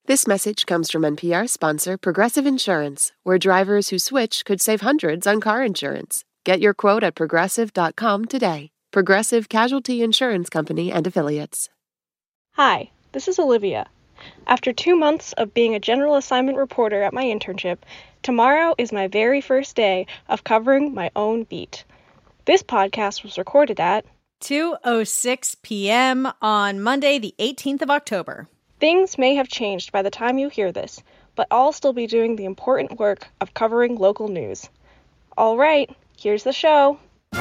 This message comes from NPR sponsor Progressive Insurance, where drivers who switch could save hundreds on car insurance. Get your quote at progressive.com today. Progressive Casualty Insurance Company and Affiliates. Hi, this is Olivia. After 2 months of being a general assignment reporter at my internship, tomorrow is my very first day of covering my own beat. This podcast was recorded at 2:06 p.m. on Monday, the 18th of October. Things may have changed by the time you hear this, but I'll still be doing the important work of covering local news. All right, here's the show.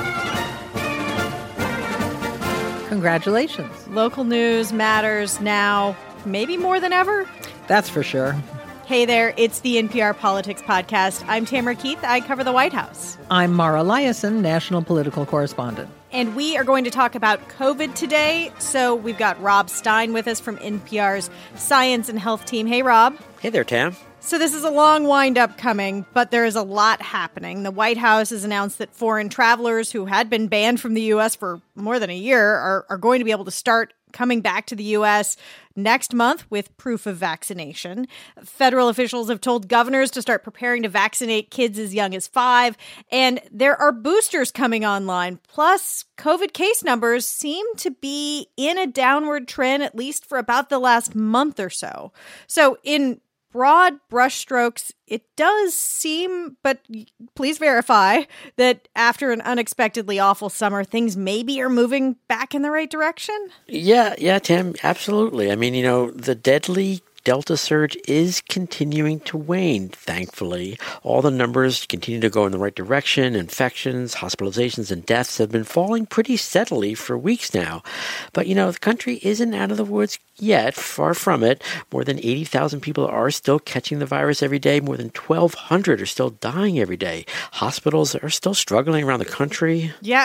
Congratulations. Local news matters now, maybe more than ever. That's for sure. Hey there, it's the NPR Politics Podcast. I'm Tamara Keith. I cover the White House. I'm Mara Liasson, national political correspondent. And we are going to talk about COVID today. So we've got Rob Stein with us from NPR's Science and Health team. Hey, Rob. Hey there, Tam. So this is a long wind-up coming, but there is a lot happening. The White House has announced that foreign travelers who had been banned from the U.S. for more than a year are going to be able to start coming back to the U.S. next month with proof of vaccination. Federal officials have told governors to start preparing to vaccinate kids as young as 5, and there are boosters coming online. Plus, COVID case numbers seem to be in a downward trend, at least for about the last month or so. So in broad brushstrokes, it does seem, but please verify, that after an unexpectedly awful summer, things maybe are moving back in the right direction? Yeah, Tam, absolutely. I mean, the deadly Delta surge is continuing to wane, thankfully. All the numbers continue to go in the right direction. Infections, hospitalizations, and deaths have been falling pretty steadily for weeks now. But, the country isn't out of the woods yet, far from it. More than 80,000 people are still catching the virus every day. More than 1,200 are still dying every day. Hospitals are still struggling around the country. Yeah,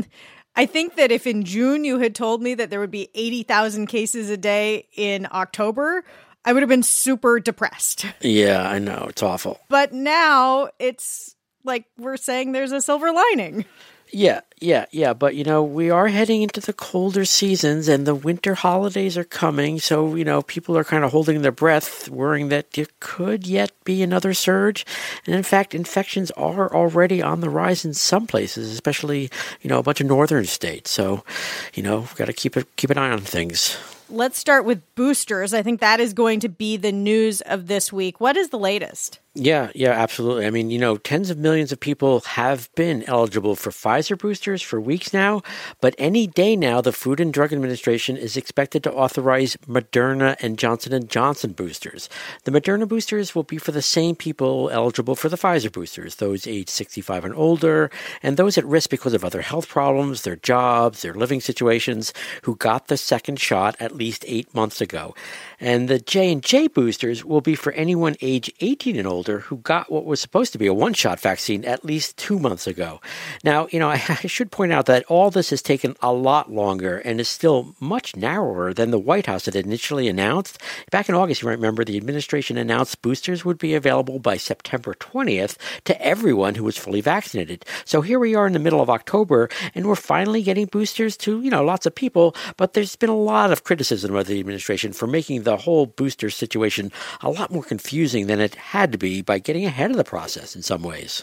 I think that if in June you had told me that there would be 80,000 cases a day in October, I would have been super depressed. Yeah, I know. It's awful. But now it's like we're saying there's a silver lining. Yeah. But, we are heading into the colder seasons and the winter holidays are coming. So, people are kind of holding their breath, worrying that there could yet be another surge. And in fact, infections are already on the rise in some places, especially, a bunch of northern states. So, we've got to keep an eye on things. Let's start with boosters. I think that is going to be the news of this week. What is the latest? Yeah, absolutely. I mean, tens of millions of people have been eligible for Pfizer boosters for weeks now, but any day now, the Food and Drug Administration is expected to authorize Moderna and Johnson & Johnson boosters. The Moderna boosters will be for the same people eligible for the Pfizer boosters, those aged 65 and older, and those at risk because of other health problems, their jobs, their living situations, who got the second shot at least 8 months ago. And the J&J boosters will be for anyone age 18 and older who got what was supposed to be a one-shot vaccine at least 2 months ago. Now, I should point out that all this has taken a lot longer and is still much narrower than the White House had initially announced. Back in August, you might remember, the administration announced boosters would be available by September 20th to everyone who was fully vaccinated. So here we are in the middle of October, and we're finally getting boosters to, lots of people, but there's been a lot of criticism of the administration for making the whole booster situation a lot more confusing than it had to be by getting ahead of the process in some ways.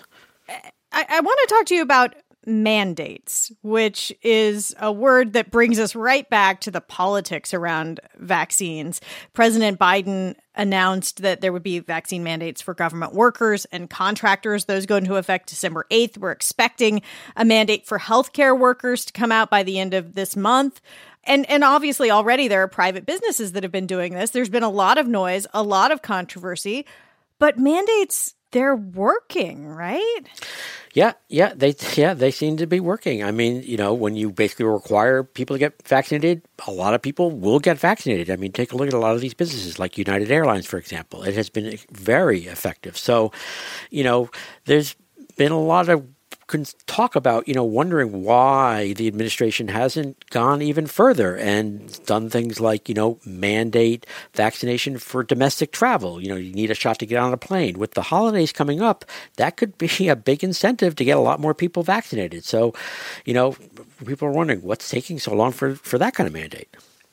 I want to talk to you about mandates, which is a word that brings us right back to the politics around vaccines. President Biden announced that there would be vaccine mandates for government workers and contractors. Those go into effect December 8th. We're expecting a mandate for healthcare workers to come out by the end of this month. And obviously already there are private businesses that have been doing this. There's been a lot of noise, a lot of controversy, but mandates, they're working, right? Yeah, they seem to be working. I mean, when you basically require people to get vaccinated, a lot of people will get vaccinated. I mean, take a look at a lot of these businesses like United Airlines, for example. It has been very effective. So, there's been a lot of talk about, wondering why the administration hasn't gone even further and done things like, mandate vaccination for domestic travel. You need a shot to get on a plane. With the holidays coming up, that could be a big incentive to get a lot more people vaccinated. So, people are wondering what's taking so long for that kind of mandate.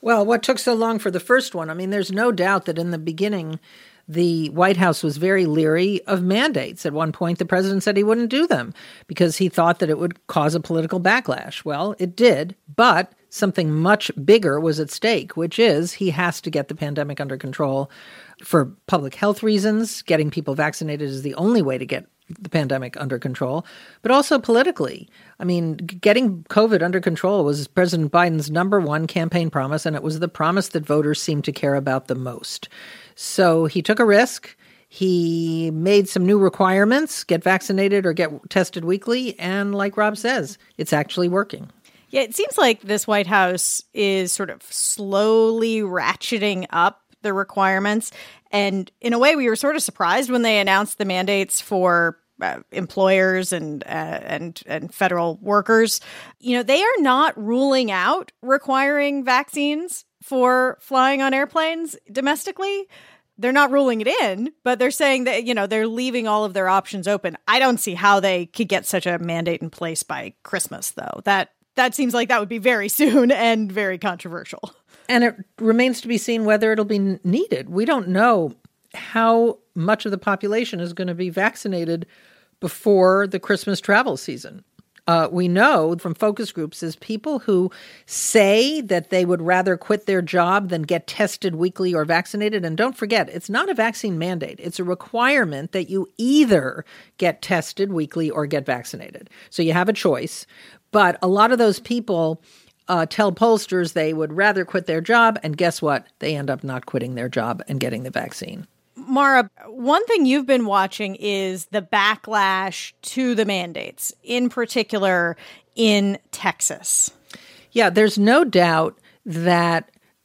Well, what took so long for the first one? I mean, there's no doubt that in the beginning, the White House was very leery of mandates. At one point, the president said he wouldn't do them because he thought that it would cause a political backlash. Well, it did, but something much bigger was at stake, which is he has to get the pandemic under control for public health reasons. Getting people vaccinated is the only way to get the pandemic under control, but also politically. I mean, getting COVID under control was President Biden's number one campaign promise, and it was the promise that voters seemed to care about the most. So he took a risk. He made some new requirements, get vaccinated or get tested weekly. And like Rob says, it's actually working. Yeah, it seems like this White House is sort of slowly ratcheting up the requirements. And in a way, we were sort of surprised when they announced the mandates for employers and federal workers. You know, they are not ruling out requiring vaccines for flying on airplanes domestically. They're not ruling it in, but they're saying that, you know, they're leaving all of their options open. I don't see how they could get such a mandate in place by Christmas, though. That seems like that would be very soon and very controversial. And it remains to be seen whether it'll be needed. We don't know how much of the population is going to be vaccinated before the Christmas travel season. We know from focus groups is people who say that they would rather quit their job than get tested weekly or vaccinated. And don't forget, it's not a vaccine mandate. It's a requirement that you either get tested weekly or get vaccinated. So you have a choice. But a lot of those people tell pollsters they would rather quit their job. And guess what? They end up not quitting their job and getting the vaccine. Mara, one thing you've been watching is the backlash to the mandates, in particular in Texas. Yeah, there's no doubt that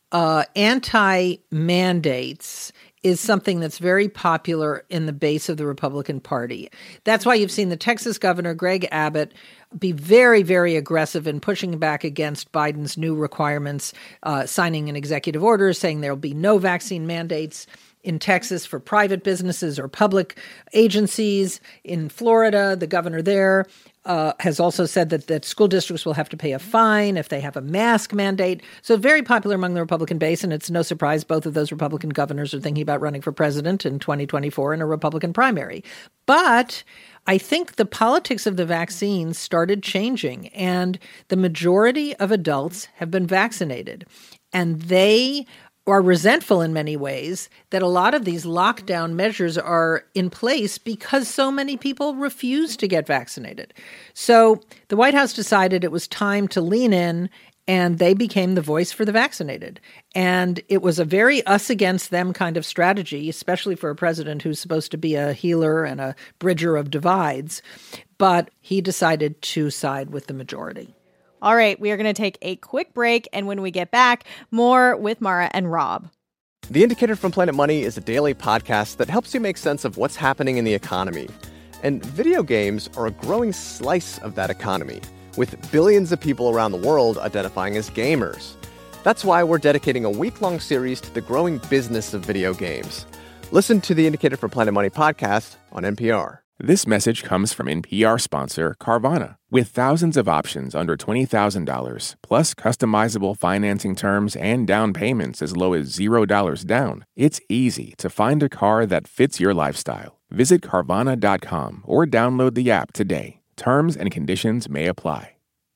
anti-mandates is something that's very popular in the base of the Republican Party. That's why you've seen the Texas governor, Greg Abbott, be very, very aggressive in pushing back against Biden's new requirements, signing an executive order saying there will be no vaccine mandates in Texas for private businesses or public agencies. In Florida, the governor there has also said that school districts will have to pay a fine if they have a mask mandate. So very popular among the Republican base, and it's no surprise both of those Republican governors are thinking about running for president in 2024 in a Republican primary. But I think the politics of the vaccines started changing, and the majority of adults have been vaccinated, and they are resentful in many ways that a lot of these lockdown measures are in place because so many people refuse to get vaccinated. So the White House decided it was time to lean in, and they became the voice for the vaccinated. And it was a very us against them kind of strategy, especially for a president who's supposed to be a healer and a bridger of divides. But he decided to side with the majority. All right, we are going to take a quick break, and when we get back, more with Mara and Rob. The Indicator from Planet Money is a daily podcast that helps you make sense of what's happening in the economy. And video games are a growing slice of that economy, with billions of people around the world identifying as gamers. That's why we're dedicating a week-long series to the growing business of video games. Listen to the Indicator from Planet Money podcast on NPR. This message comes from NPR sponsor Carvana. With thousands of options under $20,000, plus customizable financing terms and down payments as low as $0 down, it's easy to find a car that fits your lifestyle. Visit Carvana.com or download the app today. Terms and conditions may apply.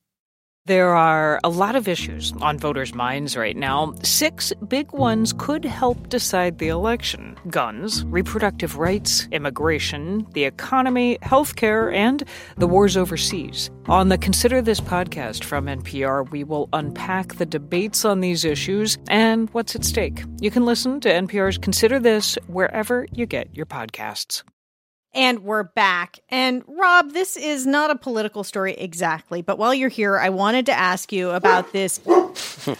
There are a lot of issues on voters' minds right now. 6 big ones could help decide the election: guns, reproductive rights, immigration, the economy, healthcare, and the wars overseas. On the Consider This podcast from NPR, we will unpack the debates on these issues and what's at stake. You can listen to NPR's Consider This wherever you get your podcasts. And we're back. And Rob, this is not a political story exactly, but while you're here, I wanted to ask you about this. Oh,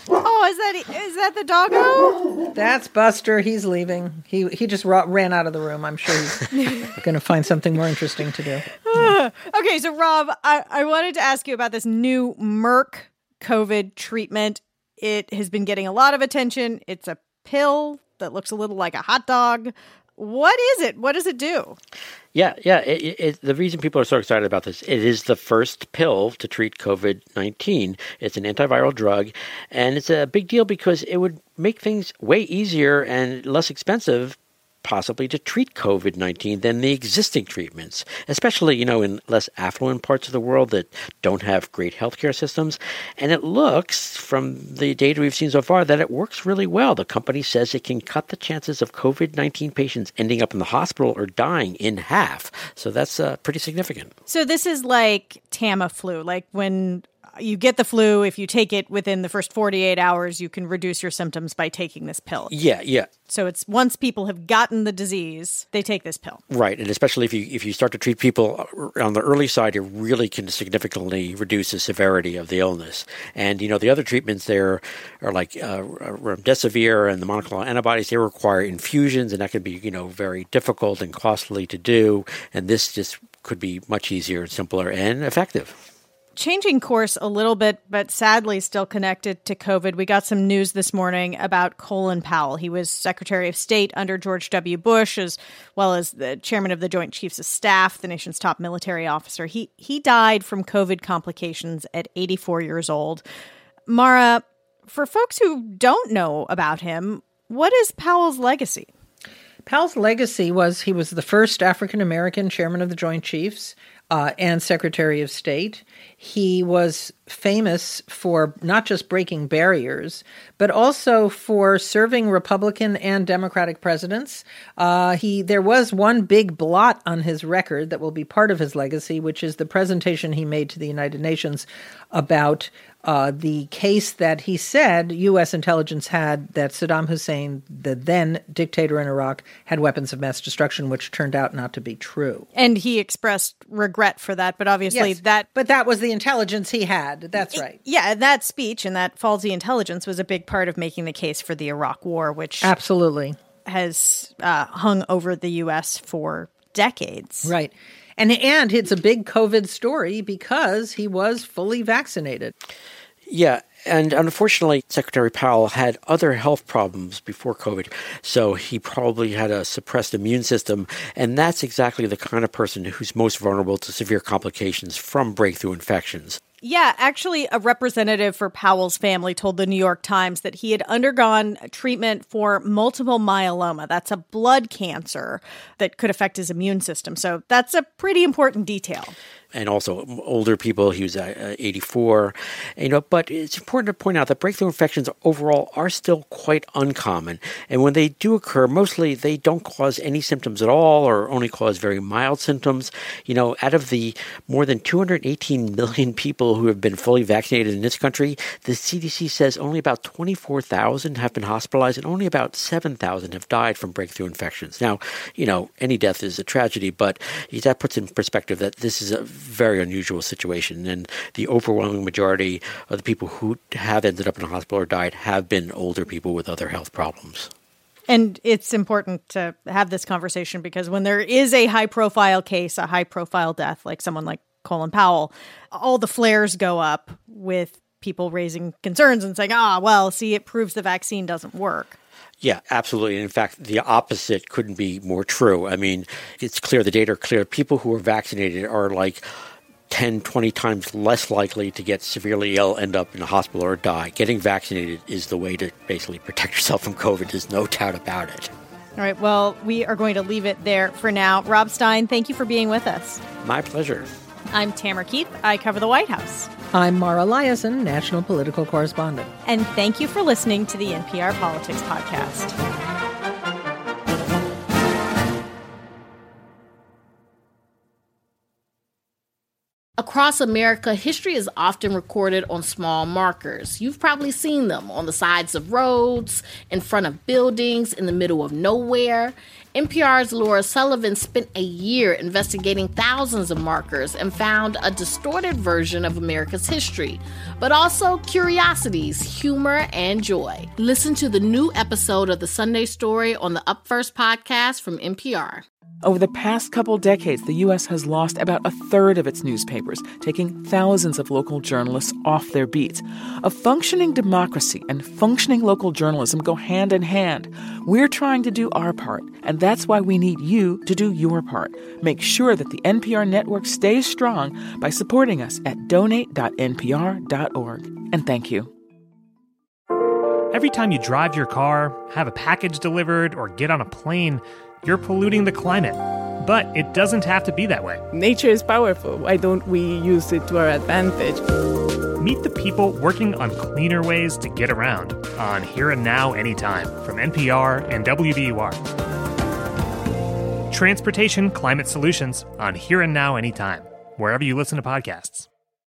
is that the doggo? That's Buster. He's leaving. He just ran out of the room. I'm sure he's going to find something more interesting to do. Okay, so Rob, I wanted to ask you about this new Merck COVID treatment. It has been getting a lot of attention. It's a pill that looks a little like a hot dog. What is it? What does it do? Yeah. The reason people are so excited about this, it is the first pill to treat COVID-19. It's an antiviral drug, and it's a big deal because it would make things way easier and less expensive possibly to treat COVID-19 than the existing treatments, especially, in less affluent parts of the world that don't have great healthcare systems. And it looks, from the data we've seen so far, that it works really well. The company says it can cut the chances of COVID-19 patients ending up in the hospital or dying in half. So that's pretty significant. So this is like Tamiflu, like when you get the flu, if you take it within the first 48 hours, you can reduce your symptoms by taking this pill. Yeah. So it's once people have gotten the disease, they take this pill. Right, and especially if you start to treat people on the early side, it really can significantly reduce the severity of the illness. And, the other treatments there are like remdesivir and the monoclonal antibodies. They require infusions, and that can be, very difficult and costly to do. And this just could be much easier, simpler, and effective. Changing course a little bit, but sadly still connected to COVID. We got some news this morning about Colin Powell. He was Secretary of State under George W. Bush, as well as the chairman of the Joint Chiefs of Staff, the nation's top military officer. He died from COVID complications at 84 years old. Mara, for folks who don't know about him, what is Powell's legacy? Powell's legacy was he was the first African-American chairman of the Joint Chiefs and Secretary of State. He was famous for not just breaking barriers, but also for serving Republican and Democratic presidents. There was one big blot on his record that will be part of his legacy, which is the presentation he made to the United Nations about the case that he said U.S. intelligence had that Saddam Hussein, the then dictator in Iraq, had weapons of mass destruction, which turned out not to be true. And he expressed regret for that, but obviously yes, but that was the intelligence he had. That's right. Yeah, that speech and that faulty intelligence was a big part of making the case for the Iraq War, which absolutely has hung over the U.S. for decades. Right. And it's a big COVID story because he was fully vaccinated. Yeah. And unfortunately, Secretary Powell had other health problems before COVID, so he probably had a suppressed immune system, and that's exactly the kind of person who's most vulnerable to severe complications from breakthrough infections. Yeah, actually, a representative for Powell's family told the New York Times that he had undergone treatment for multiple myeloma. That's a blood cancer that could affect his immune system. So that's a pretty important detail. And also older people, he was 84. But it's important to point out that breakthrough infections overall are still quite uncommon. And when they do occur, mostly they don't cause any symptoms at all or only cause very mild symptoms. Out of the more than 218 million people who have been fully vaccinated in this country, the CDC says only about 24,000 have been hospitalized and only about 7,000 have died from breakthrough infections. Now, any death is a tragedy, but that puts in perspective that this is a very unusual situation, and the overwhelming majority of the people who have ended up in a hospital or died have been older people with other health problems. And it's important to have this conversation because when there is a high-profile case, a high-profile death, like someone like Colin Powell, all the flares go up with people raising concerns and saying, it proves the vaccine doesn't work. Yeah, absolutely. And in fact, the opposite couldn't be more true. I mean, it's clear, the data are clear. People who are vaccinated are like 10, 20 times less likely to get severely ill, end up in a hospital, or die. Getting vaccinated is the way to basically protect yourself from COVID. There's no doubt about it. All right. Well, we are going to leave it there for now. Rob Stein, thank you for being with us. My pleasure. I'm Tamara Keith. I cover the White House. I'm Mara Liasson, national political correspondent. And thank you for listening to the NPR Politics Podcast. Across America, history is often recorded on small markers. You've probably seen them on the sides of roads, in front of buildings, in the middle of nowhere. NPR's Laura Sullivan spent a year investigating thousands of markers and found a distorted version of America's history, but also curiosities, humor, and joy. Listen to the new episode of The Sunday Story on the Up First podcast from NPR. Over the past couple decades, the U.S. has lost about a third of its newspapers, taking thousands of local journalists off their beats. A functioning democracy and functioning local journalism go hand in hand. We're trying to do our part, and that's why we need you to do your part. Make sure that the NPR network stays strong by supporting us at donate.npr.org. And thank you. Every time you drive your car, have a package delivered, or get on a plane, you're polluting the climate. But it doesn't have to be that way. Nature is powerful. Why don't we use it to our advantage? Meet the people working on cleaner ways to get around on Here and Now Anytime from NPR and WBUR. Transportation Climate Solutions on Here and Now Anytime, wherever you listen to podcasts.